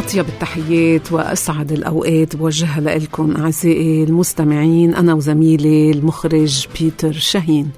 أطيب التحيات وأسعد الأوقات بوجهها لكم أعزائي المستمعين، أنا وزميلي المخرج بيتر شاهين.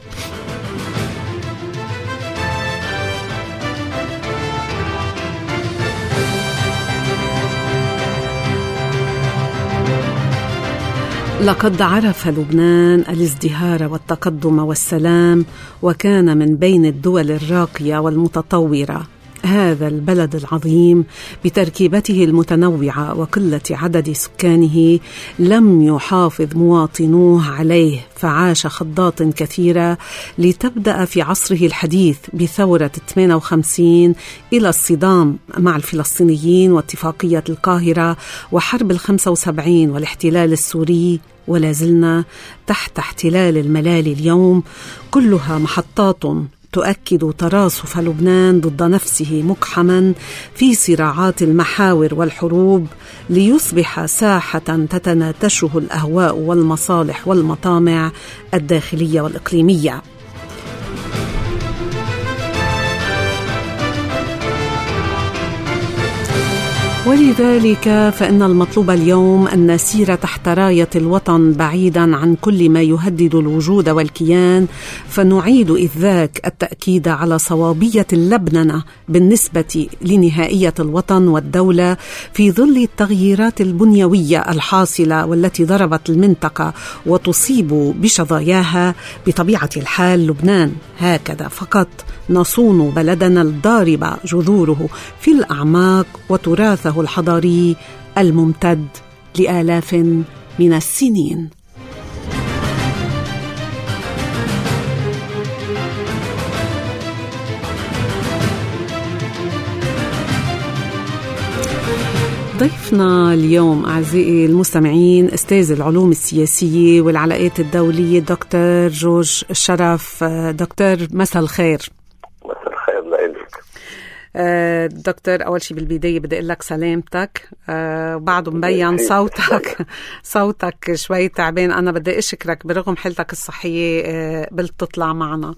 لقد عرف لبنان الازدهار والتقدم والسلام، وكان من بين الدول الراقية والمتطورة. هذا البلد العظيم بتركيبته المتنوعة وقلة عدد سكانه لم يحافظ مواطنوه عليه، فعاش خضات كثيرة لتبدأ في عصره الحديث بثورة 58 إلى الصدام مع الفلسطينيين واتفاقية القاهرة وحرب 75 والاحتلال السوري، ولا زلنا تحت احتلال الملال اليوم، كلها محطات تؤكد تراصف لبنان ضد نفسه مقحما في صراعات المحاور والحروب، ليصبح ساحة تتناتشه الأهواء والمصالح والمطامع الداخلية والإقليمية. ولذلك فإن المطلوب اليوم أن نسير تحت راية الوطن بعيدا عن كل ما يهدد الوجود والكيان، فنعيد إذ ذاك التأكيد على صوابية اللبننة بالنسبة لنهائية الوطن والدولة في ظل التغييرات البنيوية الحاصلة والتي ضربت المنطقة وتصيب بشظاياها. بطبيعة الحال لبنان هكذا فقط نصون بلدنا الضارب جذوره في الأعماق وتراثه الحضاري الممتد لآلاف من السنين. ضيفنا اليوم أعزائي المستمعين أستاذ العلوم السياسية والعلاقات الدولية دكتور جورج شرف. دكتور مساء الخير. مساء الخير لك دكتور. أول شيء بالبداية بدي أقول لك سلامتك، وبعده مبين صوتك شوي تعبان. أنا بدي أشكرك برغم حالتك الصحية قبلت تطلع معنا.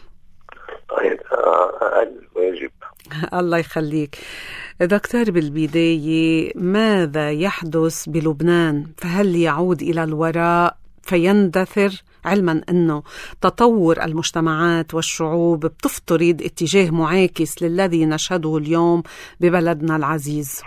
واجب. الله يخليك دكتور. بالبداية ماذا يحدث بلبنان؟ فهل يعود إلى الوراء فيندثر، علما أنه تطور المجتمعات والشعوب بتفترض اتجاه معاكس للذي نشهده اليوم ببلدنا العزيز؟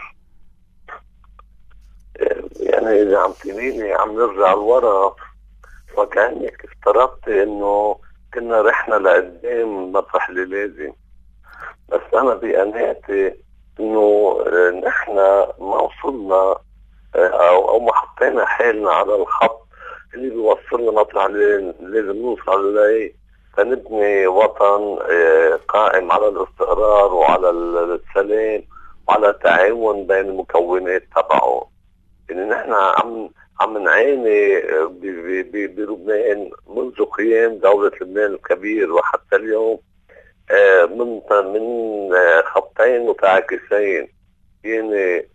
يعني إذا عم نرجع الوراء فكأنك افترضت إنه كنا رحنا لقدام مطرح اللي لازم، بس أنا بقناعتي إنه نحن ما وصلنا أو ما حطينا حالنا على الخط اللي بيوصلنا مطرح اللي لازم نوصل إليه فنبني وطن قائم على الاستقرار وعلى السلام وعلى التعاون بين المكونات تبعه. يعني نحن عم نعاني بلبنان منذ قيام دولة لبنان الكبير وحتى اليوم من خطين متعاكسين. يعني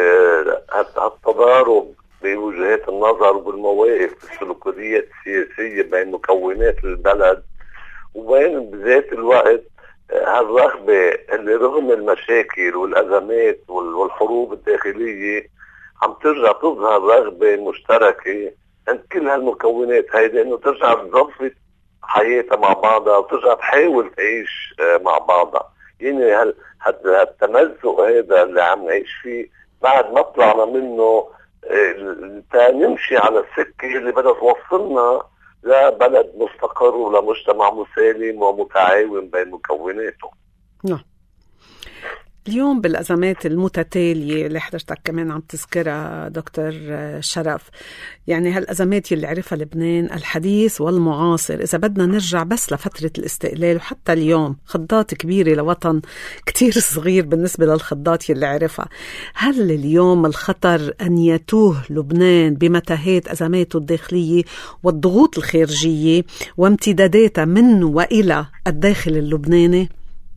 التضارب بوجهات النظر والمواقف السلوكيات السياسية بين مكونات البلد، وبين بذات الوقت هالرغبة اللي رغم المشاكل والأزمات والحروب الداخلية عم ترجع تظهر رغبة مشتركة عند كل هالمكونات هيدا انه ترجع تظبط حياتها مع بعضها وترجع تحاول تعيش مع بعضها. يعني هالتمزق هذا اللي عم نعيش فيه بعد ما طلعنا منه نمشي على السكة اللي بدها توصلنا لبلد مستقر ولمجتمع مسالم ومتعاون بين مكوناته. نعم. اليوم بالأزمات المتتالية اللي حضرتك كمان عم تذكرها دكتور شرف، يعني هالأزمات اللي عرفها لبنان الحديث والمعاصر، إذا بدنا نرجع بس لفترة الاستقلال وحتى اليوم، خضات كبيرة لوطن كتير صغير بالنسبة للخضات اللي عرفها. هل اليوم الخطر أن يتوه لبنان بمتاهات أزماته الداخلية والضغوط الخارجية وامتداداتها من وإلى الداخل اللبناني؟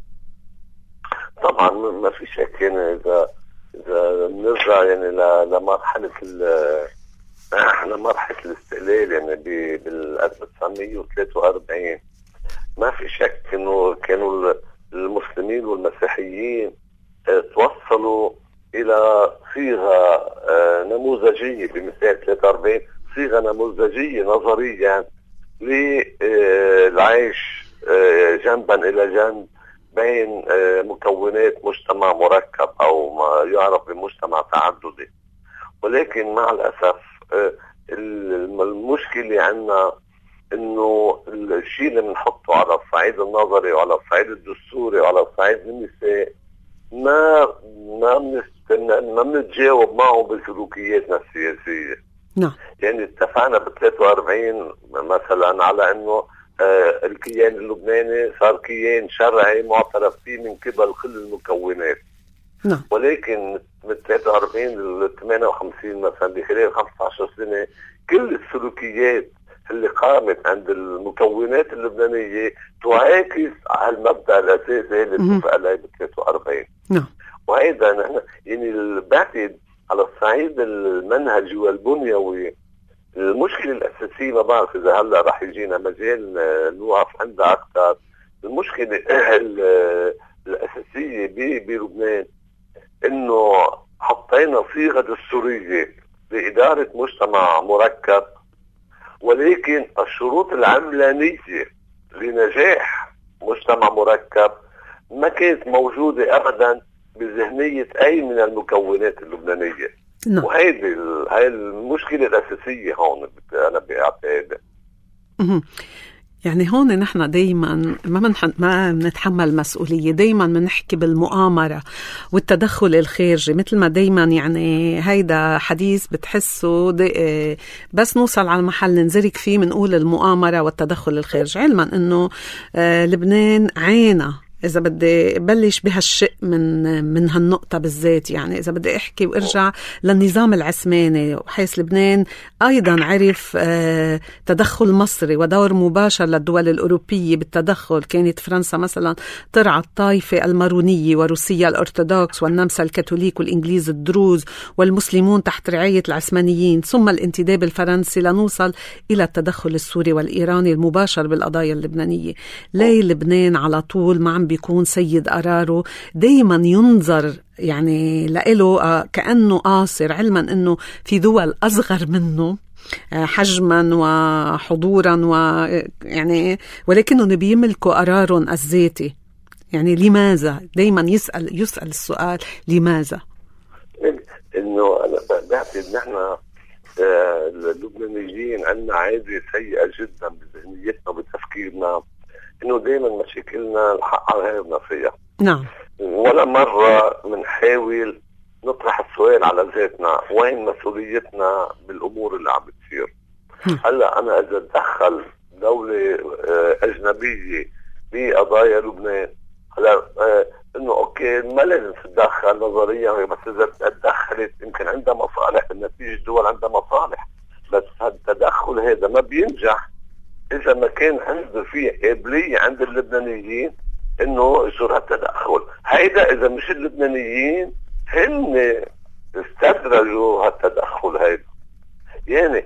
طبعا ما في شك. يعني اذا نرجع يعني لمرحله الاستقلال يعني بال 1943 ما في شك انه كانوا المسلمين والمسيحيين توصلوا الى صيغة نموذجية بمثال 43، صيغة نموذجية نظريا للعيش جنبا إلى جنب بين مكونات مجتمع مركب أو ما يعرف بمجتمع تعددي. ولكن مع الأسف المشكلة عندنا إنه الشيء اللي بنحطه على الصعيد النظري وعلى الصعيد الدستوري وعلى الصعيد النسائي ما بنتجاوب معه بسلوكياتنا السياسية. نعم. يعني اتفقنا ب 43 مثلا على إنه الكيان اللبناني صار كيان شرعي معترف فيه من قبل كل المكونات. نعم. ولكن من 43 ل 58 مثلا بخلال 15 سنة كل السلوكيات اللي قامت عند المكونات اللبنانية تعاكس على المبدأ الأساسي اللي اتفق عليه ب 43. نعم. وهذا نحن يعني بعتقد على الصعيد المنهجي والبنيوي المشكلة الأساسية، ما بعرف إذا هلا رح يجينا مجال نوقف عندها أكثر. المشكلة الأساسية بلبنان إنه حطينا صيغة دستورية لإدارة مجتمع مركب، ولكن الشروط العملانية لنجاح مجتمع مركب ما كانت موجودة أبدا بذهنية أي من المكونات اللبنانية. نعم. وهي المشكلة الأساسية هون أنا بعتقد. يعني هون نحن دايما ما بنتحمل مسؤولية، دايما بنحكي بالمؤامرة والتدخل الخارجي مثل ما دايما يعني هيدا حديث بتحسه بس نوصل على المحل ننزرك فيه منقول المؤامرة والتدخل الخارجي، علما انه لبنان عانى. إذا بدي بلش بهالشق من هالنقطة بالذات، يعني إذا بدي أحكي وأرجع للنظام العثماني، وحيث لبنان أيضا عرف تدخل مصري ودور مباشر للدول الأوروبية بالتدخل. كانت فرنسا مثلا ترعى الطائفة المارونية وروسيا الأرثوذكس والنمسا الكاثوليك والإنجليز الدروز والمسلمون تحت رعاية العثمانيين، ثم الانتداب الفرنسي لنوصل إلى التدخل السوري والإيراني المباشر بالقضايا اللبنانية. ليه لبنان على طول ما عم بيكون سيد قراره، دايما ينظر يعني لإله كأنه قاصر، علما أنه في دول أصغر منه حجما وحضورا ويعني ولكنهم بيملكوا قرارهم الذاتي. يعني لماذا؟ دايما يسأل السؤال لماذا؟ إنه أنا بعتقد نحن اللبنانيين عندنا عادة سيئة جدا بذهنيتنا وبتفكيرنا، إنه دائما مشاكلنا الحق على غيرنا فيها. نعم. ولا مرة منحاول نطرح السؤال على ذاتنا، وين مسؤوليتنا بالأمور اللي عم بتصير. هلا أنا إذا تدخل دولة أجنبية بقضايا لبنان، هلا إنه أوكي ما لازم تتدخل نظريا، بس إذا تدخلت يمكن عندها مصالح، النتيجة الدول عندها مصالح، بس هالتدخل هذا ما بينجح إذا ما كان عنده فيه قابلية عند اللبنانيين إنه يصير هالتدخل. هيدا إذا مش اللبنانيين هن استدرجوا هالتدخل هيدا. يعني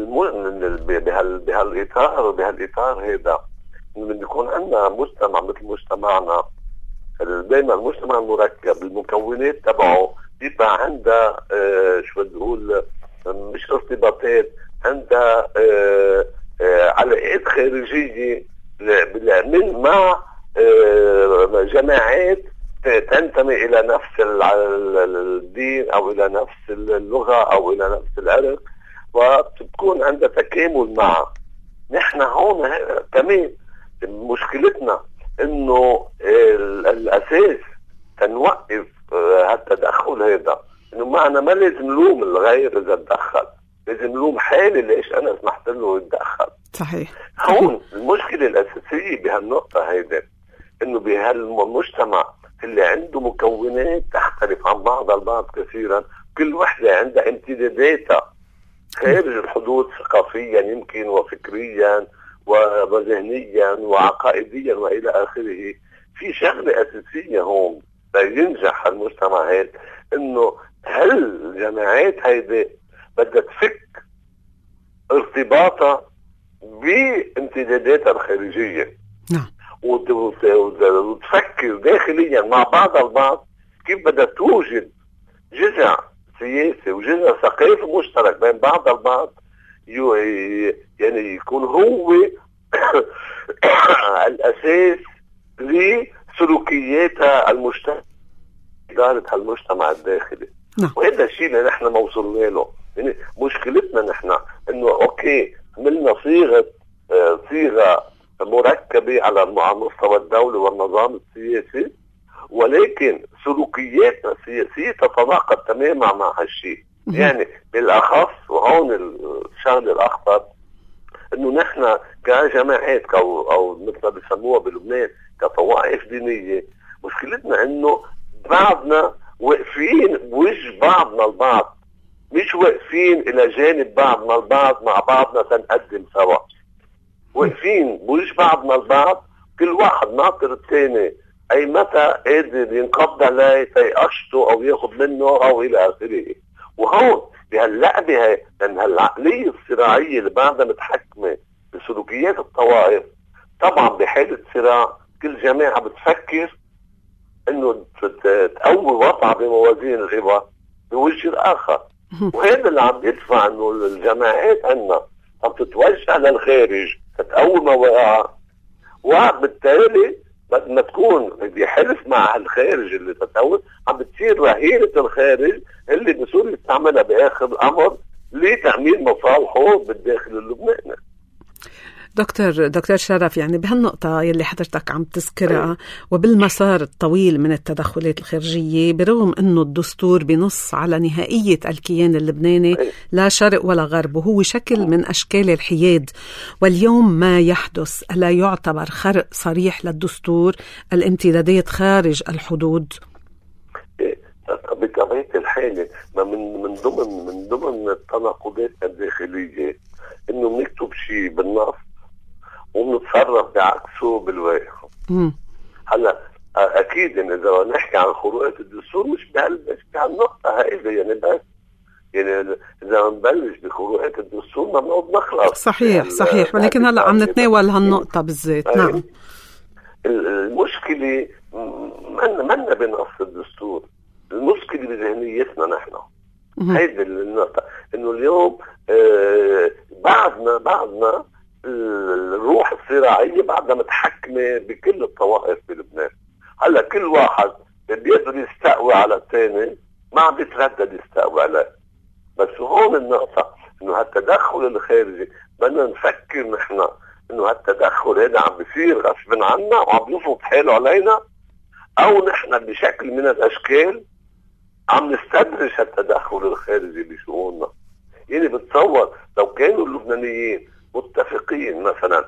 بهالإطار هيدا من يكون عندنا مجتمع مثل مجتمعنا، دايما المجتمع المركب المكونات تبعه يبقى عندها شو بدي أقول مش ارتباطات، عندها علاقات خارجية مع جماعات تنتمي إلى نفس الدين أو إلى نفس اللغة أو إلى نفس العرق، وبتكون عندها تكامل معها. نحن هون كمان مشكلتنا إنه الأساس تنوقف هالتدخل هذا، إنه معنا ما لازم نلوم الغير إذا تدخل، لازم نلوم حالي ليش أنا سمحت له يتدخل. صحيح. هون المشكلة الأساسية بهالنقطة هيدا، إنه بهالمجتمع اللي عنده مكونات تختلف عن بعض البعض كثيرا، كل وحدة عندها امتداداتها خارج الحدود ثقافيا يمكن وفكريا وذهنيا وعقائديا وإلى آخره. في شغلة أساسية هون لينجح المجتمع هيدا، إنه هل الجماعات هيدا بدها تفك ارتباطها بامتداداتها الخارجية. نعم. وتفكر داخليا مع بعض البعض كيف بدها توجد جذع سياسي وجذر ثقافي مشترك بين بعض البعض، يعني يكون هو الأساس لسلوكيات المجتمع، إدارة المجتمع الداخلي. وهذا الشيء اللي نحن ما وصلنا له. يعني مشكلتنا نحن إنه أوكي عملنا صيغة مركبة على مستوى الدولة والنظام السياسي، ولكن سلوكياتنا السياسية تتناقض تماما مع هالشيء. يعني بالأخص، وهون الشغل الأخطر، إنه نحن كجماعات أو مثل ما بيسموها بلبنان كطوائف دينية، مشكلتنا إنه بعضنا واقفين بوجه بعضنا البعض، مش واقفين إلى جانب بعضنا البعض مع بعضنا تنقدم سوا. واقفين بوجه بعضنا البعض، كل واحد ناطر الثاني أي متى قادر ينقض عليه تيقشته أو ياخد منه أو إلى آخره. وهون بهاللعبة هاي، لأن هالعقلية الصراعية اللي بعدها متحكمة بسلوكيات الطوائف، طبعا بحالة صراع كل جماعة بتفكر إنه تقوي وضعها بموازين القوى بوجه الآخر. وهذا اللي عم يدفع إنه الجماعات عنا عم تتوجه للخارج تقوي مواقعها، وبالتالي بدنا تكون بحلف مع الخارج اللي تتقوي عم بتصير رهينة الخارج اللي بصير يستعملها بآخر الأمر لتأمين مصالحه بالداخل اللبناني. دكتور شرف، يعني بهالنقطة يلي حضرتك عم تذكرها وبالمسار الطويل من التدخلات الخارجية، برغم أنه الدستور بنص على نهائية الكيان اللبناني لا شرق ولا غرب، وهو شكل من أشكال الحياد، واليوم ما يحدث ألا يعتبر خرق صريح للدستور، الامتدادات خارج الحدود؟ بطبيعة الحال من ضمن التناقضات الداخلية إنه بنكتب شيء بالنص وبنتصرف بعكسه بالواقع. هلا اكيد ان اذا نحكي عن خروقات الدستور مش بهالنقطه هاي، يعني بس يعني اذا نبلش بخروقات الدستور ما بنقعد نخلص. صحيح ولكن هلا عم نتناول هالنقطه بالذات. نعم، المشكله منا بنص الدستور، المشكله بذهنيتنا نحن. هيدي النقطه، انه اليوم بعدنا الروح الصراعية بعدها متحكمة بكل الطوائف بلبنان. هلا كل واحد بيقدر يستقوي على الثاني، ما عم بيتردد يستقوي عليه. بس هون النقطة انه هالتدخل الخارجي بدنا نفكر نحن انه هالتدخل هذا عم بيصير غصب عنا وعم يفرض حاله علينا، او نحن بشكل من الاشكال عم نستدرج هالتدخل الخارجي بشؤوننا. يعني بتصور لو كانوا اللبنانيين متفقين مثلا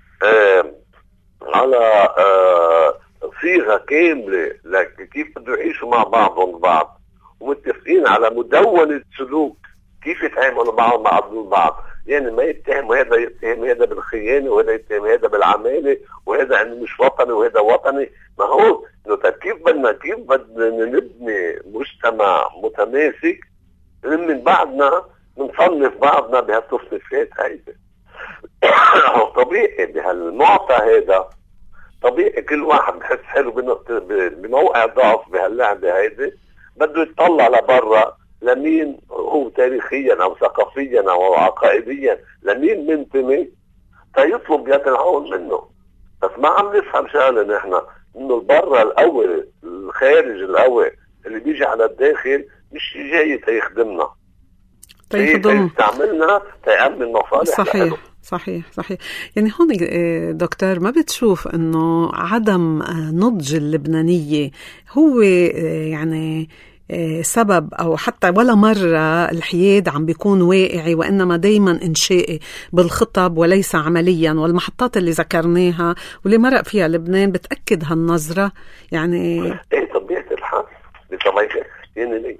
على صيغة كاملة كيف بده يعيشوا مع بعضهم البعض، ومتفقين على مدونة سلوك كيف يتعاملوا معهم مع بعض، يعني ما يتهم هذا يتهم هذا بالخيانة وهذا يتهم هذا بالعمالة وهذا يعني مش وطني وهذا وطني. ما هو انه كيف بدنا نبني مجتمع متماسك من بعدنا بنصنف بعضنا بهالتصنيفات هيدي. طبيعي بهالمعطى هذا، طبيعي كل واحد بحس حاله بموقع ضعف بهاللعبة هيدي، بده يتطلع لبرا لمين هو تاريخيا او ثقافيا او عقائديا، لمين منتمي فيطلب يد العون منه. بس ما عم نفهم شغله نحن انه البرا القوي الخارج القوي اللي بيجي على الداخل مش جاي تيخدمنا، تستعملنا تأمن مصالح. صحيح. يعني هون دكتور ما بتشوف انه عدم نضج اللبنانية هو يعني سبب، أو حتى ولا مرة الحياد عم بيكون واقعي وإنما دايما إنشائي بالخطب وليس عمليا، والمحطات اللي ذكرناها واللي مرق فيها لبنان بتأكد هالنظرة؟ يعني طبيعة الحال بطبيعة يعني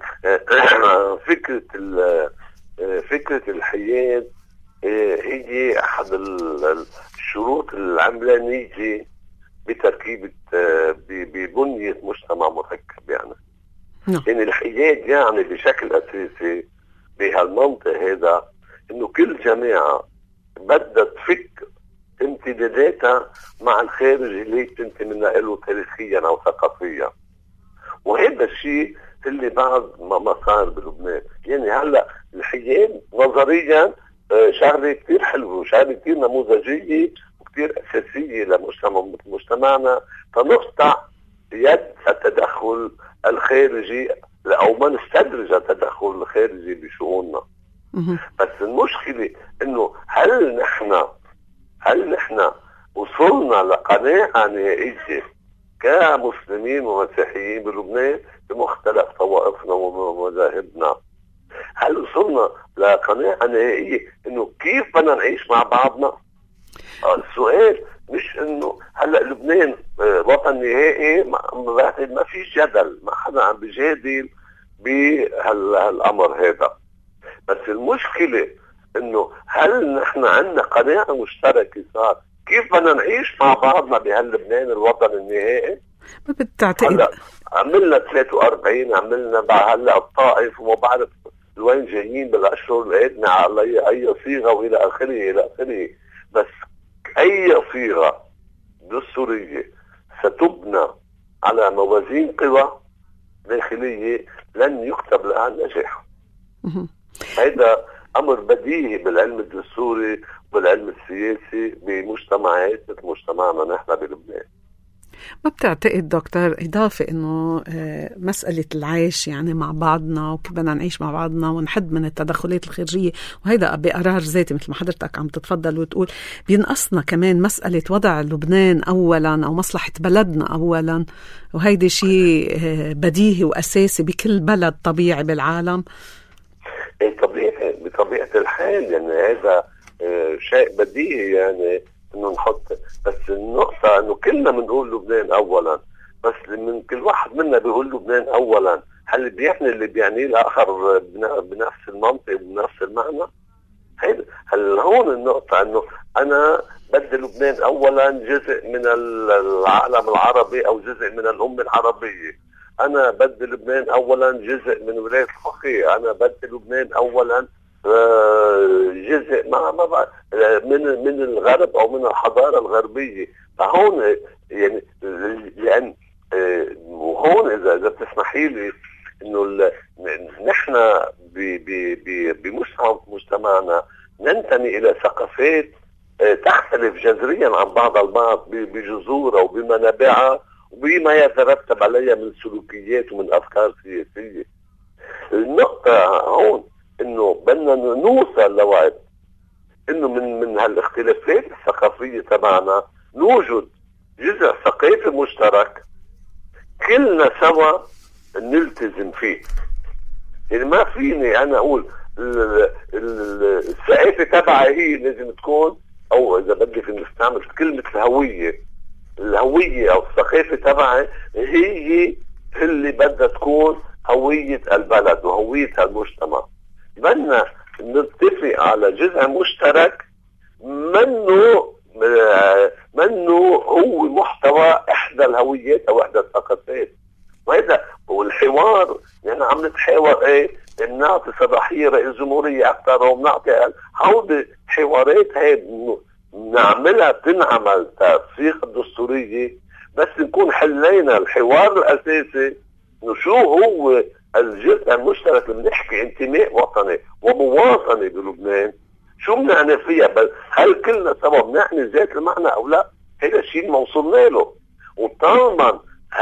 فكرة الحياد هي أحد الشروط العملانية بتركيبة ببنية مجتمع مركب. يعني الحياد يعني بشكل أساسي بهالمنطق هذا إنه كل جماعة بدها تفك امتداداتها مع الخارج اللي تنتمي له تاريخيا أو ثقافيا. وهذا الشيء اللي بعد ما صار بلبنان. يعني هلا الحياد نظريا شغله كثير حلوه وشغله كثير نموذجيه وكثير اساسيه لمجتمعنا، فنقطع يد التدخل الخارجي او ما نستدرج التدخل الخارجي بشؤوننا. بس المشكله انه هل نحن وصلنا لقناعه نهائيه كمسلمين ومسيحيين بلبنان بمختلف طوائفنا ومذاهبنا؟ هل وصلنا لقناعه نهائيه انه كيف بدنا نعيش مع بعضنا؟ السؤال مش انه هلا لبنان وطن نهائي، ما في جدل، ما حدا عم بيجادل بهالامر هذا. بس المشكله انه هل نحن عندنا قناعه مشتركه صار كيف بدنا نعيش مع بعضنا بهاللبنان الوطن النهائي؟ ما بتعتقد هلا عملنا 43، عملنا هلا الطائف وما بعرف وين جايين بالاشهر القادمه على اي صيغه والى اخره الى اخره. بس اي صيغه دستوريه ستبنى على موازين قوى داخليه لن يكتب لها النجاح. هذا امر بديهي بالعلم الدستوري وبالعلم السياسي بمجتمعات مثل مجتمعنا نحن بلبنان. ما بتعتقد دكتور إضافة إنه مسألة العيش يعني مع بعضنا وكيف بدنا نعيش مع بعضنا ونحد من التدخلات الخارجية، وهيدا بقرار ذاتي مثل ما حضرتك عم تتفضل وتقول، بينقصنا كمان مسألة وضع لبنان أولا أو مصلحة بلدنا أولا، وهيدا شيء بديهي وأساسي بكل بلد طبيعي بالعالم. طبيعي بطبيعة الحال، يعني هذا شيء بديهي يعني انه نحط. بس النقطة انه كلنا بنقول لبنان اولا، بس من كل واحد منا بيقول لبنان اولا، هل بيعني اللي بيعنيه الاخر بنفس المنطق وبنفس المعنى؟ هل هون النقطة انه انا بدي لبنان اولا جزء من العالم العربي او جزء من الامة العربية، انا بدي لبنان اولا جزء من ولاية الفقيه، انا بدي لبنان اولا جزء من الغرب او من الحضاره الغربيه. فهون يعني لان وهون اذا بتسمحي لي انه نحن بمجتمعنا ننتمي الى ثقافات تختلف جذريا عن بعض البعض بجذورها وبمنابعها وبما يترتب عليها من سلوكيات ومن افكار سياسيه. النقطه هون انه بدنا نوصل لوعد انه من هالاختلافات الثقافيه تبعنا نوجد جزء ثقافي مشترك كلنا سوا نلتزم فيه. يعني ما فيني انا اقول الثقافه تبعي هي لازم تكون، او اذا بدك نستعمل كلمه الهويه او الثقافه تبعي هي اللي بدها تكون هويه البلد وهويه المجتمع. بدنا نتفق على جزء مشترك منه هو محتوى احدى الهويات او احدى الثقافات. وهذا والحوار يعني عم نتحاور بنعطي صلاحيه رئيس جمهوريه اكثر وبنعطي هودي حوارات هي نعملها تنعمل تفسيق الدستوريه، بس نكون حلينا الحوار الاساسي انه شو هو الجزء المشترك اللي بنحكي انتماء وطني ومواطنه بلبنان، شو بنعني فيها؟ هل كلنا سوا بنعني ذات المعنى او لا؟ هذا الشيء ما وصلنا له. وطالما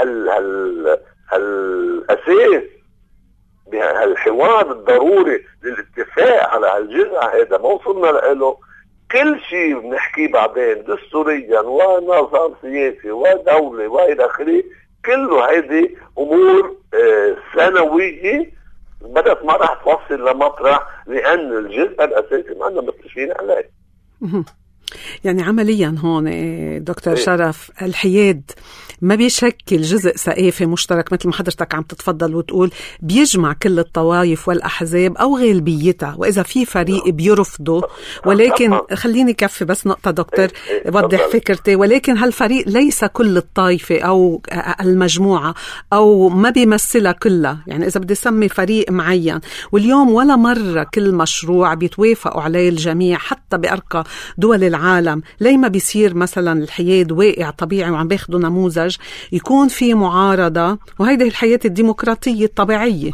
هالاساس بهالحوار الضروري للاتفاق على هالجزء هذا ما وصلنا له، كل شيء بنحكيه بعدين دستوريا ونظام سياسي ودولة والى اخره كله هيدي امور ثانويه بدت ما راح توصل لمطرح، لان الجزء الاساسي ما عندنا متفقين عليه. يعني عمليا هون دكتور شرف الحياد ما بيشكل جزء ثقافي مشترك مثل ما حضرتك عم تتفضل وتقول بيجمع كل الطوائف والأحزاب أو غالبيتها، وإذا في فريق بيرفضه. ولكن خليني كفي بس نقطة دكتور وضح فكرتي، ولكن هالفريق ليس كل الطائفة أو المجموعة أو ما بيمثلها كلها. يعني إذا بدي سمي فريق معين، واليوم ولا مرة كل مشروع بيتوافقوا عليه الجميع حتى بأرقى دول العالم، ليه ما بيصير مثلا الحياد واقع طبيعي وعم بياخدوا نموذج الخارج يكون في معارضة، وهيدي الحياة الديمقراطية الطبيعية.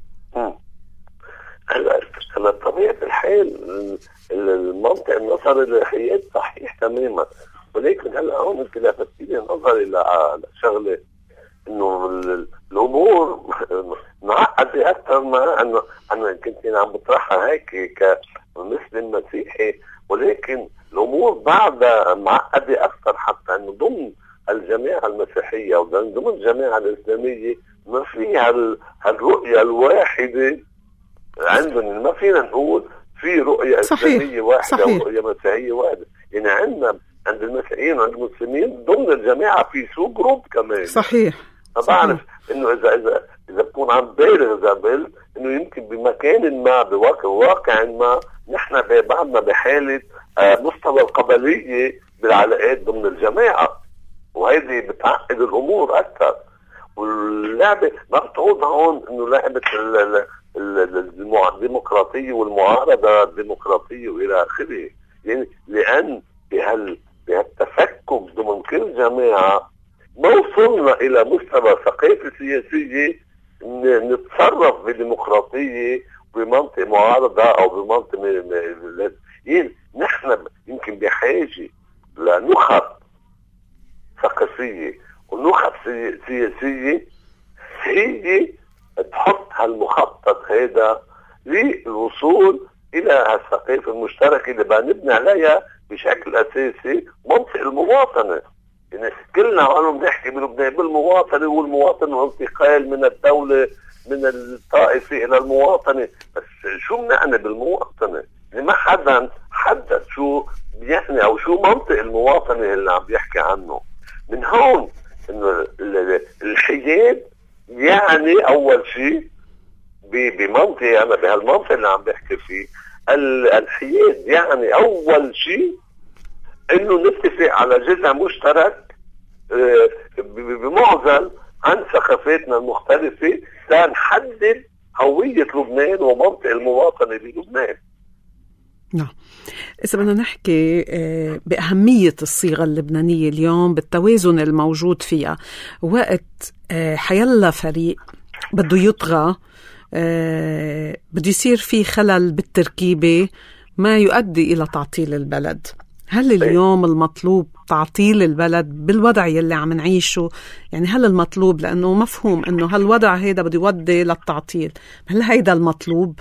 هلا طبيعة الحال المنطق النظري للحياة صحيح تماما، ولكن هلا هون انت لفتيني نظري لشغله انه الامور معقده اكثر ما انه انا كنت عم بطرحها هيك كمسلم مسيحي، ولكن الامور بعدها معقده اكثر، حتى انه ضمن الجماعه المسيحيه وضمن الجماعه الاسلاميه ما في هالرؤيه الواحده عندهم. ما فينا نقول في رؤيه اسلاميه واحده ورؤيه مسيحيه واحده، يعني عندنا عند المسيحيين وعند المسلمين ضمن الجماعه في سو جروب كمان. صحيح. فبعرف انه اذا بكون عم بالغ زبل انه يمكن بمكان ما بواقع ما نحن بعدنا بحاله مستوى القبليه بالعلاقات ضمن الجماعه، وهيدي بتعقد الامور اكثر. واللعبه ما بتعود هون انه لعبه الديمقراطيه والمعارضه الديمقراطيه والى اخره، يعني لان بهالتفكك ضمن كل جماعه ما وصلنا الى مستوى ثقافه سياسيه نتصرف بديمقراطيه بمنطق معارضه او بمنطق يعني نحن يمكن بحاجه لنخب ثقافيه ونخب سياسيه هي تحط هالمخطط هذا للوصول الى هالثقافه المشتركه اللي بنبني عليها بشكل اساسي منطق المواطنه. يعني كلنا قالوا بنحكي بلبنان بالمواطنه، والمواطن وانتقال من الدوله من الطائفه الى المواطنه، بس شو بنعني بالمواطنه؟ يعني ما حدا حدد شو بيعني او شو منطق المواطنه اللي عم بيحكي عنه. من هون انه الحياد يعني اول شيء بمنطق انا بهالمنطق اللي عم بحكي فيه، الحياد يعني اول شيء انه نتفق على جزء مشترك بمعزل عن ثقافاتنا المختلفة لنحدد هوية لبنان ومنطق المواطنة بلبنان. نعم. إذا بدنا نحكي بأهمية الصيغة اللبنانية اليوم بالتوازن الموجود فيها، وقت حيلا فريق بده يطغى بده يصير في خلل بالتركيبة ما يؤدي إلى تعطيل البلد. هل اليوم المطلوب تعطيل البلد بالوضع يلي عم نعيشه؟ يعني هل المطلوب، لأنه مفهوم أنه هالوضع هيدا بده يودي للتعطيل، هل هيدا المطلوب؟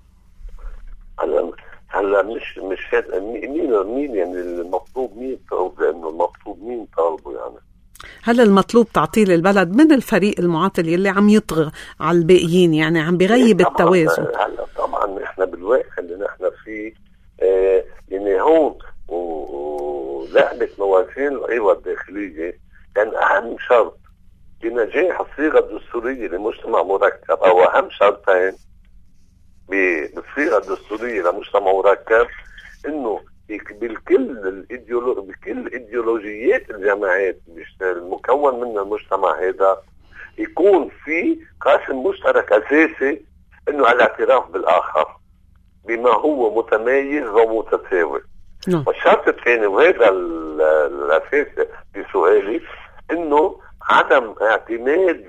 هلا مش هذا مين يعني المطلوب مين طالب، لأنه المطلوب مين طالبه يعني. هل المطلوب تعطيل البلد من الفريق المعاطل يلي عم يطغى على الباقيين، يعني عم بيغيب التوازن؟ هلا طبعا احنا بالواقع اللي نحن فيه يعني هون ولعبة موازين القوى الداخلية كان أهم شرط بنجاح الصيغة الدستورية لمجتمع مركب، أو أهم شرطين بالصيغة الدستورية لمجتمع مركب، إنه بكل إيديولوجيات الجماعات المكون من المجتمع هذا يكون في قاسم مشترك أساسي، إنه الاعتراف بالآخر بما هو متميز ومتساوي. والشرط الثاني وهذا الأساس في سؤالي، إنه عدم اعتماد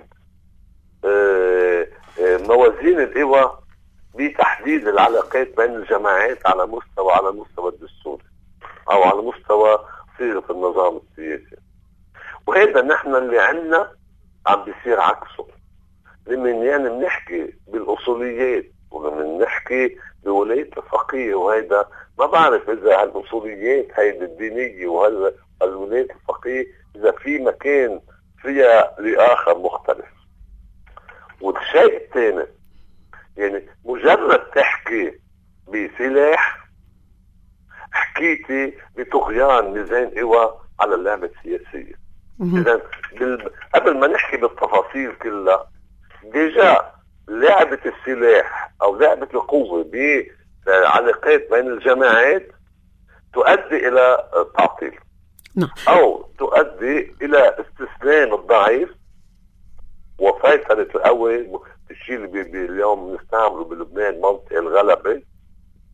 موازين القوى بتحديد العلاقات بين الجماعات على مستوى الدستور أو على مستوى صيغة النظام السياسي. وهذا نحن اللي عنا عم بيصير عكسه، لمن يعني بنحكي بالأصوليات ولمن نحكي بولاية الفقيه، وهيدا ما بعرف إذا هالأصوليات هيدا الدينية وهالولاية الفقيه إذا في مكان فيها لآخر مختلف. والشيء الثاني يعني مجرد تحكي بسلاح حكيتي بطغيان ميزان قوى على اللعبة السياسية. إذا قبل ما نحكي بالتفاصيل كلها، ديجا لعبة السلاح أو لعبة القوة بعلاقات بين الجماعات تؤدي إلى تعطيل أو تؤدي إلى استسلام الضعيف وسيطرة القوي، الشيء اللي اليوم نستعمله بلبنان منطق الغلبة،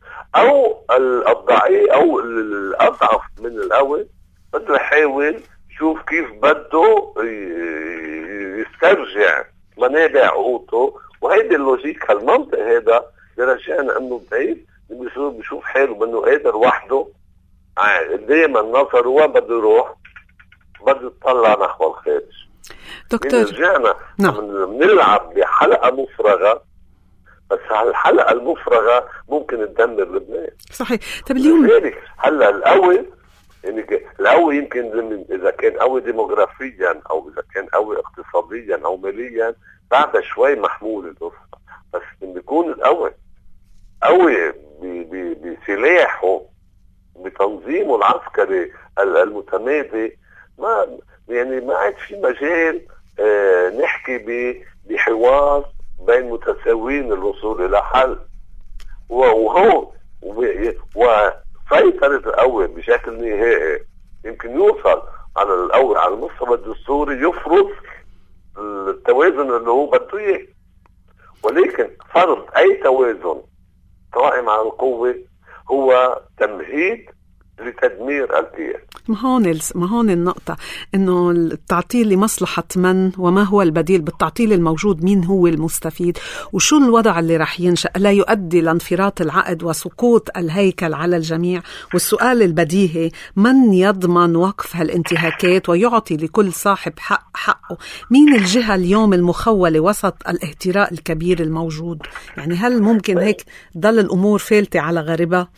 أو الضعيف أو الأضعف من القوي بده يحاول شوف كيف بده يسترجع منابع قوته. وهيدي اللوجيك هالمنطق هذا برجعنا انه بعيد بشوف حاله بانه قادر وحده. دايما نظره وين بده يروح؟ بده يطلع نحو الخارج. دكتور رجعنا بنلعب بحلقة مفرغة، بس هالحلقة المفرغة ممكن تدمر لبنان. صحيح. طب اليوم هلا القوي يعني القوي يمكن اذا كان قوي ديموغرافيا او اذا كان قوي اقتصاديا او ماليا بعد شوي محمول القصة. بس لما يكون القوي قوي بسلاحه بتنظيمه العسكري المتمادي، ما عاد في مجال نحكي بحوار بين متساويين الوصول الى حل. وهو وسيطرة القوي بشكل نهائي يمكن يوصل على القوي على المستوى الدستوري يفرض التوازن اللي هو بده اياه. ولكن فرض اي توازن قائم على القوة هو تمهيد لتدمير الكيان. ما هون النقطة، إنه التعطيل لمصلحة من، وما هو البديل بالتعطيل الموجود، مين هو المستفيد، وشو الوضع اللي رح ينشأ لا يؤدي لانفراط العقد وسقوط الهيكل على الجميع. والسؤال البديهي، من يضمن وقف هالانتهاكات ويعطي لكل صاحب حقه؟ مين الجهة اليوم المخولة وسط الاهتراء الكبير الموجود؟ يعني هل ممكن هيك ضل الأمور فالتة على غاربها؟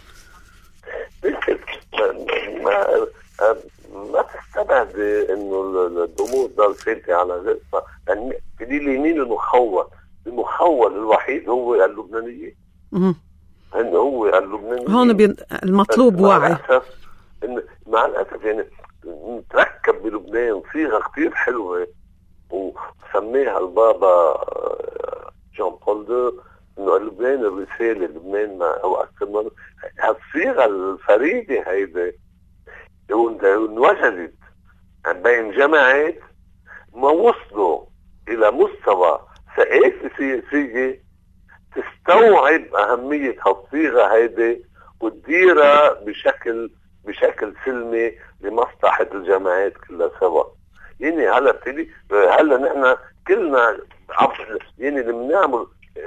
ما تستبعد انه الامور ضل فالتة على غاربها. يعني مين المخول الوحيد هو اللبنانيين. انه هو اللبنانيين هون المطلوب وعي. مع الاسف يعني نتركب بلبنان صيغه كثير حلوه وسميها البابا جون بول دو انه لبنان الرساله، لبنان ما هو اكثر من هالصيغه الفريده هيدي انوجدت بين جماعات ما وصلوا الى مستوى ثقافه سياسيه تستوعب اهميه هالصيغه هيدي وتديرها بشكل سلمي لمصلحه الجماعات كلها سوا. يعني هلا نحن كلنا يعني اللي بنعمل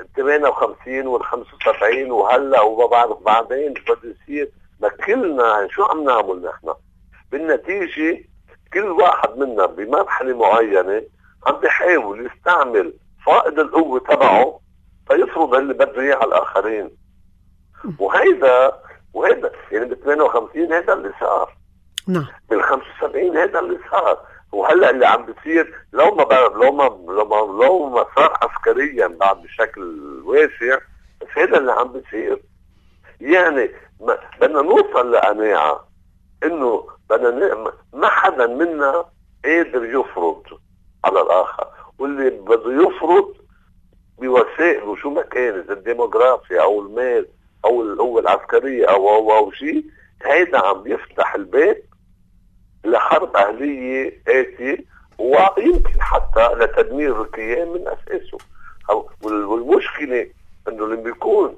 58 وال 75 وهلا وما بعرف بعدين بده يصير، ما كلنا شو عم نعمل نحن؟ بالنتيجه كل واحد منا بمرحله معينه عم بيحاول يستعمل فائض القوه تبعه فيفرض اللي بده اياه على الاخرين. وهيدا يعني بال 58 هذا اللي صار. نعم. بال 75 هذا اللي صار. وهلا اللي عم بيصير لو ما صار عسكريا بعد بشكل واسع، بس هذا اللي عم بيصير. يعني بدنا نوصل لقناعه انه ما حدا منا قادر يفرض على الاخر، واللي بده يفرض بوسائله شو ما كانت الديموغرافيا او المال او القوه العسكريه او شيء، هيدا عم بيفتح الباب لحرب أهلية آتية ويمكن حتى لتدمير الكيان من أساسه. والمشكلة أنه لما بيكون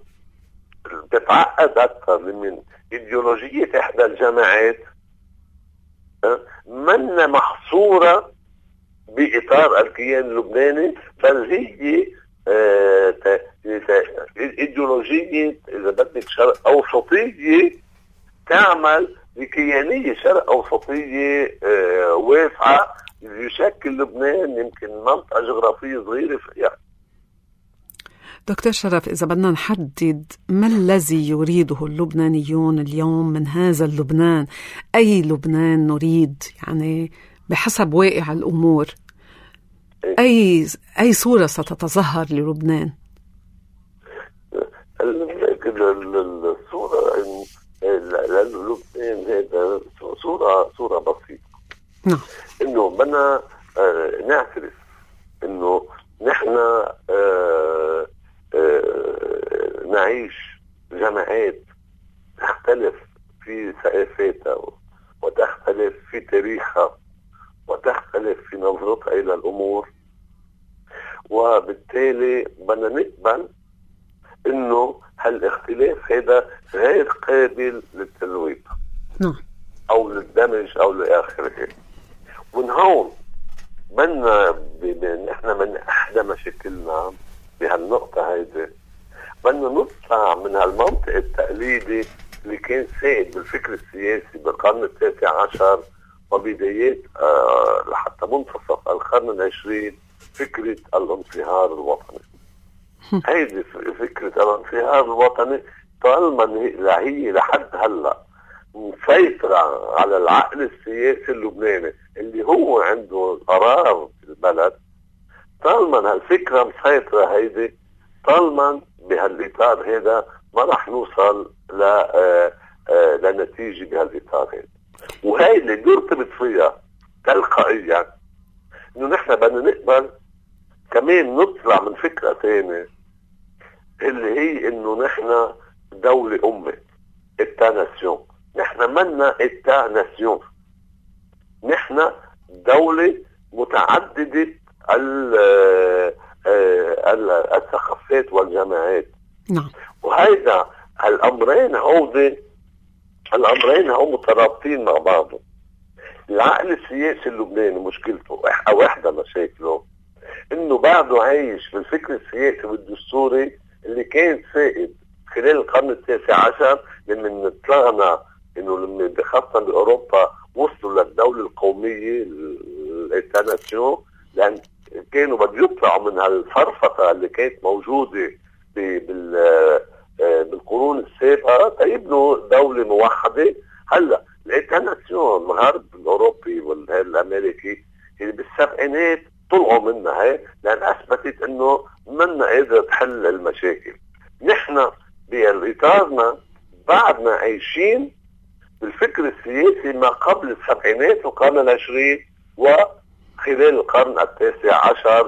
تتعقد أكثر من إيديولوجية إحدى الجماعات من محصورة بإطار الكيان اللبناني، بل هي إيديولوجية إذا بدك شرق أوسطية تعمل بكيانية شرق أوسطية واسعة يشكل لبنان يمكن منطقة جغرافية صغيرة فيها. دكتور شرف، إذا بدنا نحدد ما الذي يريده اللبنانيون اليوم من هذا اللبنان، أي لبنان نريد؟ يعني بحسب واقع الأمور أي صورة ستتظهر للبنان؟ الصورة للبنان هذا صورة بسيطة. نعم. إنه بدنا نعترف إنه نحن نعيش جماعات تختلف في ثقافتها وتختلف في تاريخها وتختلف في نظرتها إلى الأمور، وبالتالي بدنا نقبل إنه هالاختلاف هذا غير قابل للتذويب نعم. أو للدمج أو لآخره. من هون بدنا نحن من احدى مشاكلنا بهالنقطة هيدي، بدنا نطلع من هالمنطق التقليدي اللي كان سائد بالفكر السياسي بالقرن ال19 وبدايات لحتى منتصف القرن العشرين، فكرة الانصهار الوطني. هيدي فكرة الانصهار الوطني طالما هي لحد هلا مسيطرة على العقل السياسي اللبناني اللي هو عنده قرار في البلد، طالما هالفكرة مسيطرة هيدي، طالما بهالإطار هذا ما رح نوصل لنتيجة بهالإطار هذا. وهي اللي بيرتبط فيها تلقائيا انه نحن بدنا نقبل كمان نطلع من فكرة ثانية اللي هي انه نحن دولة أمة، إتا ناسيون. نحن منا إتا ناسيون، نحن دولة متعددة الثقافات والجماعات. نعم. وهذا الأمرين هم مترابطين مع بعضهم. العقل السياسي اللبناني مشكلته أو إحدى مشاكله إنه بعده عايش في الفكر السياسي والدستوري اللي كان سائد خلال القرن ال19، لما طلعنا إنه لما خاصة بأوروبا وصلوا للدولة القومية الانترناسيون، لأن كانوا بده يطلعوا من هالفرفطة اللي كانت موجودة بالقرون السابقة يبنوا دولة موحدة. هلا الانترناسيون الغرب الأوروبي والأمريكي اللي بالسبعينات طلعوا منها هي، لأن أثبتت إنه منا قادرة تحل المشاكل. نحن بإطارنا بعدنا عايشين بالفكر السياسي ما قبل السبعينات والقرن العشرين وخلال القرن ال19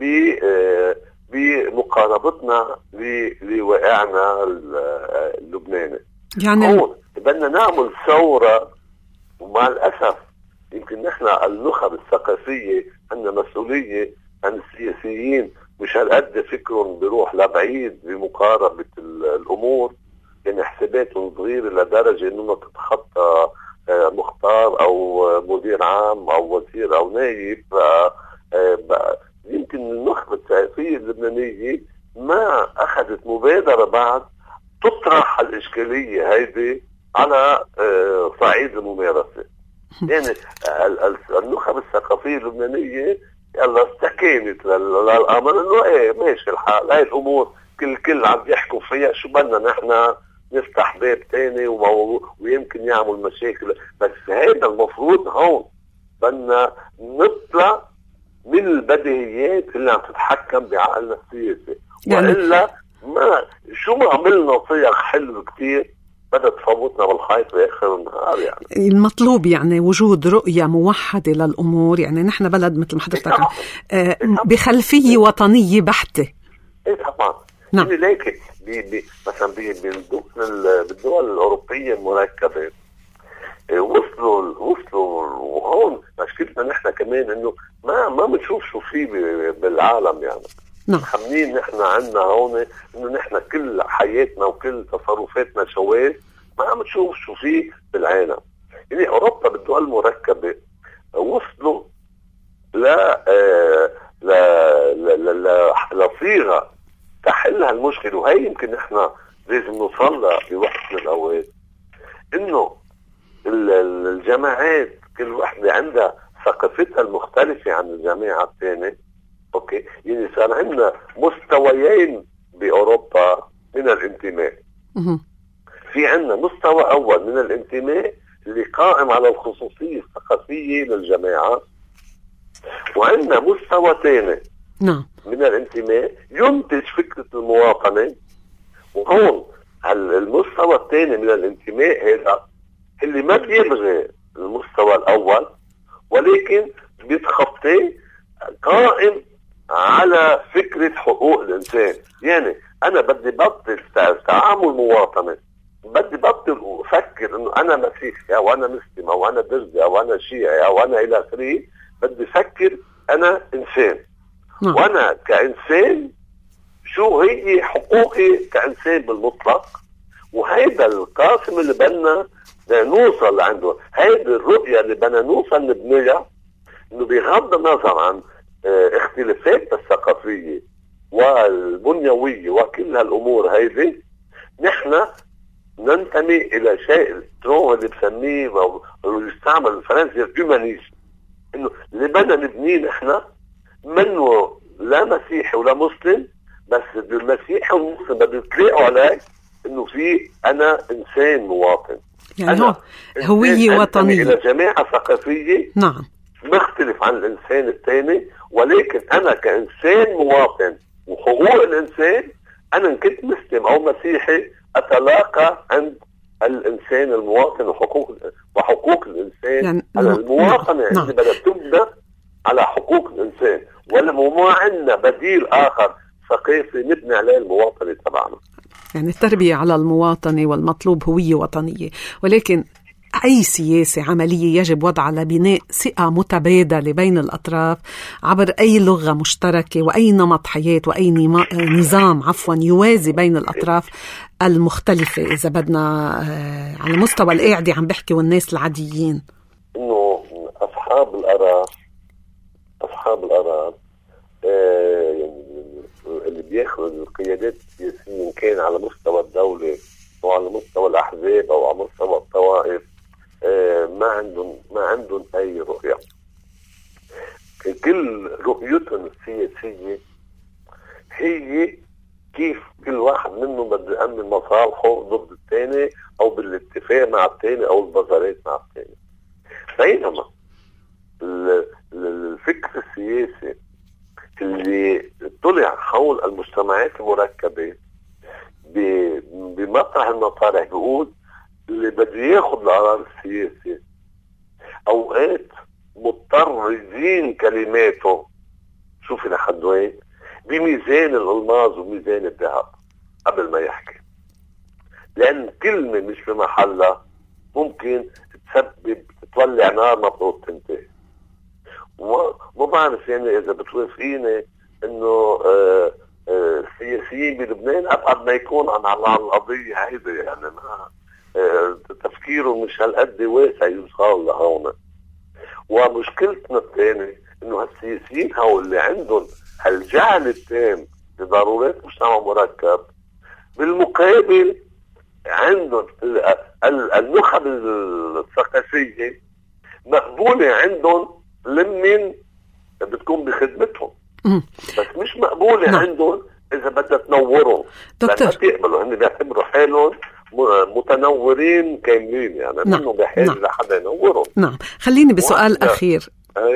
بمقاربتنا لواقعنا اللبناني. يعني هون بدنا نعمل ثورة، ومع الأسف يمكن نحن النخب الثقافية عندنا مسؤولية عن السياسيين، مش هالقد فكرهم بيروح لبعيد بمقاربة الأمور، يعني حساباتهم صغيرة لدرجة إنه تتخطى مختار أو مدير عام أو وزير أو نايب. يمكن النخبة السياسية اللبنانية ما أخذت مبادرة بعد تطرح الإشكالية هيدي على صعيد الممارسة. يعني النخب الثقافية اللبنانية يلا استكانت للأمر إنه إيه ماشي الحال، هاي الأمور كل عم يحكوا فيها، شو بدنا نحن نفتح باب تاني ويمكن يعمل مشاكل. بس هذا المفروض هون بدنا نطلع من البديهيات اللي عم تتحكم بعقلنا السياسي، وإلا شو ما عملنا صيغ حلو كتير بدها تفوتنا بالحيط بآخر النهار. يعني المطلوب يعني وجود رؤية موحدة للأمور. يعني نحن بلد مثل ما حضرتك بخلفية وطنية بحتة. إيه طبعا. نعم. لكن مثلا بالدول الأوروبية المركبة وصلوا وهون مشكلتنا نحن كمان إنه ما بنشوف شو فيه بالعالم. يعني خمنين نحن عنا هون إنه نحن كل حياتنا وكل تصرفاتنا شواذ، ما عم نشوف شو فيه بالعالم. يعني أوروبا بالدول المركبة وصلوا لصيغة تحل هالمشكلة. وهي يمكن نحن لازم نوصلها بوقت من الأوقات، إنه الجماعات كل واحدة عندها ثقافتها المختلفة عن الجماعة الثانية. أوكي، يعني صار عندنا مستويين بأوروبا من الانتماء. في عندنا مستوى أول من الانتماء اللي قائم على الخصوصية الثقافية للجماعة، وعندنا مستوى ثاني من الانتماء ينتج فكرة المواطنة. وهون المستوى الثاني من الانتماء هذا اللي ما بيبغي المستوى الأول، ولكن بيتخطيه قائم على فكرة حقوق الإنسان. يعني أنا بدي بطل تعامل مواطنة، بدي بطل أفكر إنه أنا مسيحي أو أنا مسلم أو أنا درزي أو أنا شيعي أو أنا إلى آخره. بدي أفكر أنا إنسان، وأنا كإنسان شو هي حقوقي كإنسان بالمطلق. وهيدا القاسم اللي بدنا نوصل عنده، هيدا الرؤية اللي بدنا نوصل نبنيها انه بغض النظر عن اختلافاتنا الثقافية والبنيوية وكل هالامور هيدي، نحن ننتمي الى شيء ترون اللي بسميه او يستعمل الفرنسي الهيومانيزم، انه اللي بدنا نبنيه نحن منه لا مسيحي ولا مسلم، بس المسيحي والمسلم بدهم يتلاقوا عليه انه في انا انسان مواطن، يعني هوية وطنية الى جماعة ثقافية نعم مختلف عن الانسان الثاني، ولكن انا كانسان مواطن وحقوق الانسان، انا ان كنت مسلم او مسيحي اتلاقى عند الانسان المواطن وحقوق الانسان. يعني المواطنة اللي بدها تبنى على حقوق الانسان، ولا ما عندنا بديل اخر ثقافي نبني عليه المواطنة تبعنا. يعني التربية على المواطنة والمطلوب هوية وطنية، ولكن أي سياسة عملية يجب وضعها لبناء ثقة متبادلة بين الأطراف عبر أي لغة مشتركة وأي نمط حياة وأي نظام يوازي بين الأطراف المختلفة. إذا بدنا على مستوى القاعدة عم بحكي والناس العاديين، إنه أصحاب الآراء اللي بياخذوا القيادات السياسية، كان على مستوى الدولة أو على مستوى الأحزاب أو على مستوى الطوائف، ما عندهم أي رؤية. كل رؤيتهم السياسية هي كيف كل واحد منهم بده يأمن مصالحه ضد الثاني أو بالاتفاق مع الثاني أو البزارات مع الثاني. بينما الفكر السياسي اللي طلع حول المجتمعات المركبة بمطرح المطارح بيقول اللي بده ياخد القرار السياسي اوقات مضطر يزين كلماته، شوفي لحد وين، بميزان الالماظ وميزان الذهب قبل ما يحكي، لان كلمة مش في محلها ممكن تولع نار مفروض تنتهي. وما بعرف يعني اذا بتوافقيني انه السياسيين بلبنان ابعد ما يكون عن القضية هيدي، يعني ما تفكيره مش هالقد واسع يوصل لهون. ومشكلتنا الثاني انه هالسياسيين هو اللي عندهم هالجهل التام لضرورات مجتمع مركب، بالمقابل عندهم النخب الثقافية مقبولة عندهم لمن بتكون بخدمتهم، بس مش مقبولة عندهم إذا بدها تنورهم، لأنها تقبلوا هن بيعتبروا حالهم متنورين كاملين، يعني منه بحاجة لحدا ينورهم. نعم، خليني بسؤال أخير.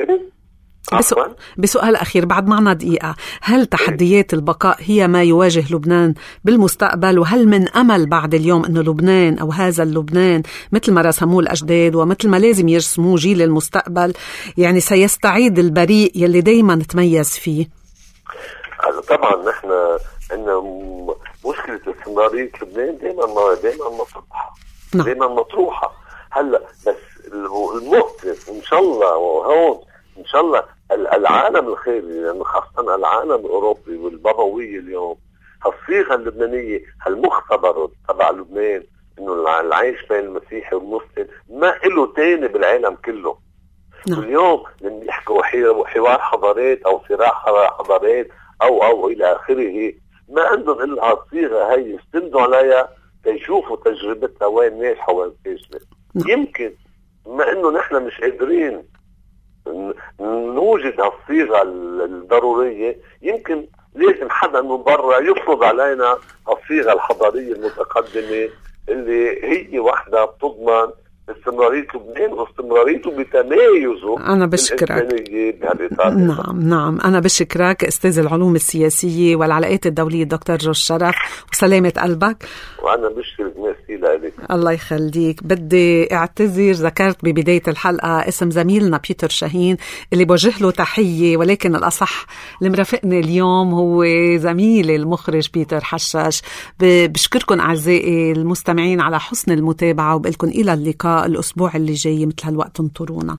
بسؤال أخير بعد معنا دقيقة، هل تحديات البقاء هي ما يواجه لبنان بالمستقبل؟ وهل من أمل بعد اليوم أنه لبنان أو هذا اللبنان مثل ما رسموه الأجداد ومثل ما لازم يرسموه جيل المستقبل يعني سيستعيد البريء يلي دايما تميز فيه؟ طبعا نحن عندنا مشكلة استمرارية لبنان دايما مطروحة. دايما مطروحة. هلا بس المؤسف إن شاء الله وهون إن شاء الله العالم الخيري، لأنه خاصة العالم الأوروبي والبابوية اليوم هالصيغة اللبنانية هالمختبر تبع لبنان إنه العيش بين المسيحي والمسلم ما إله تاني بالعالم كله. واليوم لما يحكوا حوار حضارات أو صراع حضارات أو إلى آخره، ما عندهم إلا هالصيغة هي يستندوا عليها تيشوفوا تجربتها وين ناجحة وين فاشلة. يمكن ما إنه نحن مش قادرين نوجد هالصيغة الضرورية، يمكن لازم حدا من برا يفرض علينا الصيغة الحضارية المتقدمة اللي هي واحدة بتضمن استمرارية لبنان واستمراريته بتمايزه. أنا بشكرك. نعم أنا بشكرك أستاذ العلوم السياسية والعلاقات الدولية الدكتور جورج شرف، وسلامة قلبك. وأنا بشكرك ميرسي لك. الله يخليك. بدي اعتذر، ذكرت ببداية الحلقة اسم زميلنا بيتر شاهين اللي بوجه له تحية، ولكن الأصح اللي مرافقني اليوم هو زميلي المخرج بيتر حشاش. بشكركم أعزائي المستمعين على حسن المتابعة، وبقلكم إلى اللقاء الأسبوع اللي جاي مثل هالوقت انطرونا.